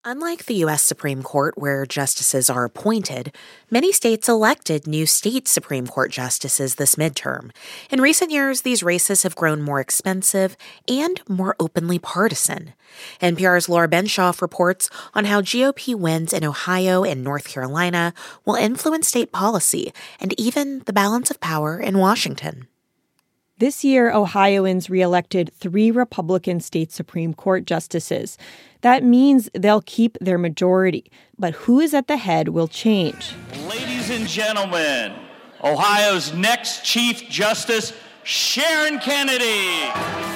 Unlike the U.S. Supreme Court, where justices are appointed, many states elected new state Supreme Court justices this midterm. In recent years, these races have grown more expensive and more openly partisan. NPR's Laura Benshoff reports on how GOP wins in Ohio and North Carolina will influence state policy and even the balance of power in Washington. This year, Ohioans re-elected 3 Republican state Supreme Court justices. That means they'll keep their majority, but who is at the head will change. Ladies and gentlemen, Ohio's next Chief Justice, Sharon Kennedy.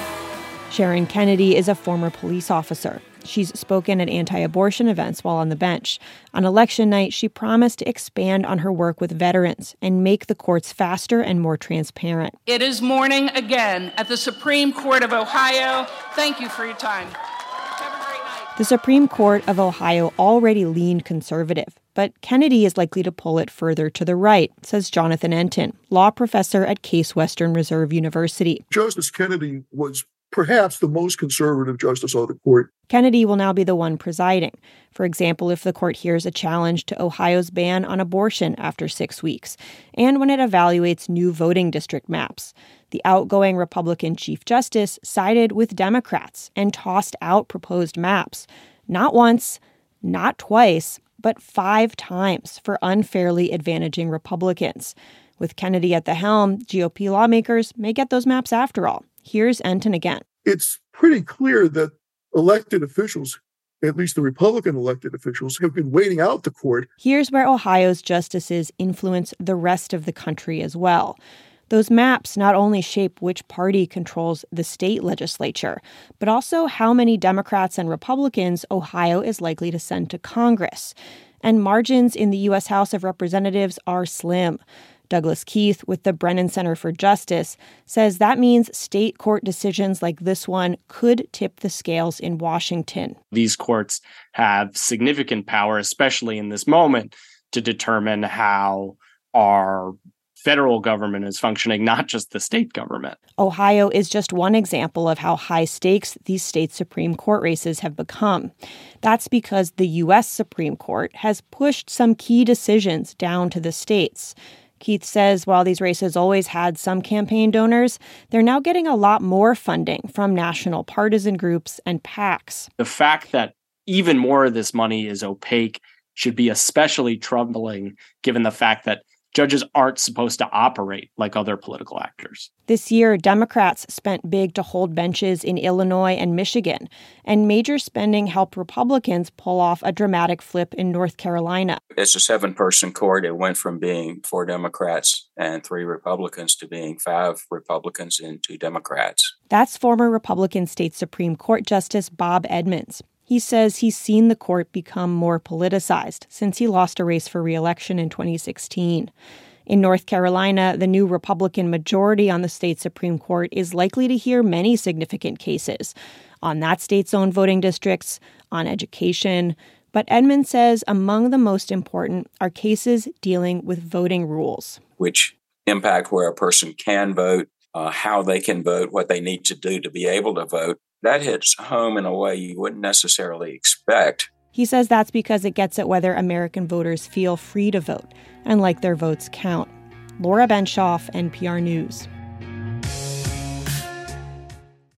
Sharon Kennedy is a former police officer. She's spoken at anti-abortion events while on the bench. On election night, she promised to expand on her work with veterans and make the courts faster and more transparent. It is morning again at the Supreme Court of Ohio. Thank you for your time. Have a great night. The Supreme Court of Ohio already leaned conservative, but Kennedy is likely to pull it further to the right, says Jonathan Entin, law professor at Case Western Reserve University. Justice Kennedy was perhaps the most conservative justice on the court. Kennedy will now be the one presiding. For example, if the court hears a challenge to Ohio's ban on abortion after 6 weeks, and when it evaluates new voting district maps. The outgoing Republican Chief Justice sided with Democrats and tossed out proposed maps. Not once, not twice, but 5 times for unfairly advantaging Republicans. With Kennedy at the helm, GOP lawmakers may get those maps after all. Here's Entin again. It's pretty clear that elected officials, at least the Republican elected officials, have been waiting out the court. Here's where Ohio's justices influence the rest of the country as well. Those maps not only shape which party controls the state legislature, but also how many Democrats and Republicans Ohio is likely to send to Congress. And margins in the U.S. House of Representatives are slim. Douglas Keith with the Brennan Center for Justice says that means state court decisions like this one could tip the scales in Washington. These courts have significant power, especially in this moment, to determine how our federal government is functioning, not just the state government. Ohio is just one example of how high stakes these state Supreme Court races have become. That's because the U.S. Supreme Court has pushed some key decisions down to the states. Keith says while these races always had some campaign donors, they're now getting a lot more funding from national partisan groups and PACs. The fact that even more of this money is opaque should be especially troubling, given the fact that judges aren't supposed to operate like other political actors. This year, Democrats spent big to hold benches in Illinois and Michigan, and major spending helped Republicans pull off a dramatic flip in North Carolina. It's a 7-person court. It went from being 4 Democrats and 3 Republicans to being 5 Republicans and 2 Democrats. That's former Republican State Supreme Court Justice Bob Edmonds. He says he's seen the court become more politicized since he lost a race for re-election in 2016. In North Carolina, the new Republican majority on the state Supreme Court is likely to hear many significant cases on that state's own voting districts, on education. But Edmonds says among the most important are cases dealing with voting rules, which impact where a person can vote, how they can vote, what they need to do to be able to vote. That hits home in a way you wouldn't necessarily expect. He says that's because it gets at whether American voters feel free to vote and like their votes count. Laura Benshoff, NPR News.